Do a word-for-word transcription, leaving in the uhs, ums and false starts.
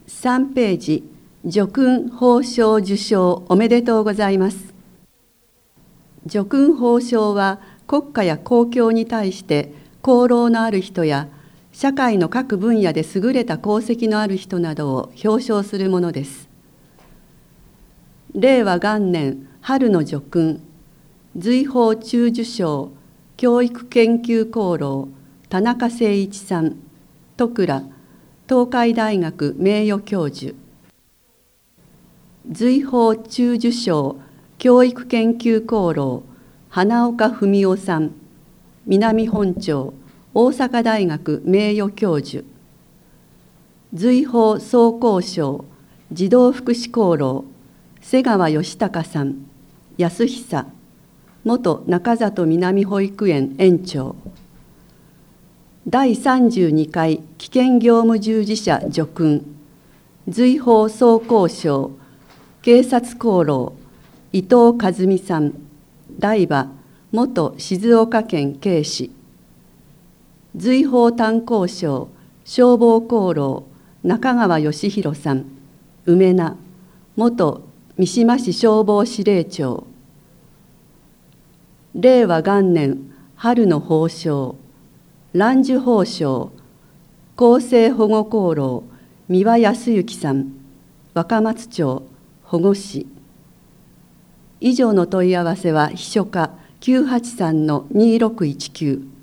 さんページ、叙勲褒章受章おめでとうございます。叙勲褒章は国家や公共に対して功労のある人や社会の各分野で優れた功績のある人などを表彰するものです。令和元年春の叙勲、随宝中受章教育研究功労田中誠一さん、戸倉東海大学名誉教授。随宝中受章教育研究功労花岡文夫さん、南本町大阪大学名誉教授。随宝総合賞児童福祉功労瀬川義孝さん、安久元中里南保育園園長。だいさんじゅうにかい危険業務従事者叙勲随宝総合賞警察功労伊藤和美さん、台場元静岡県警視。随宝炭鉱賞消防功労中川義弘さん、梅名元三島市消防司令長。令和元年春の褒章蘭寿褒章厚生保護功労三輪康之さん、若松町保護士。以上の問い合わせは秘書課 きゅうはちさんのにろくいちきゅう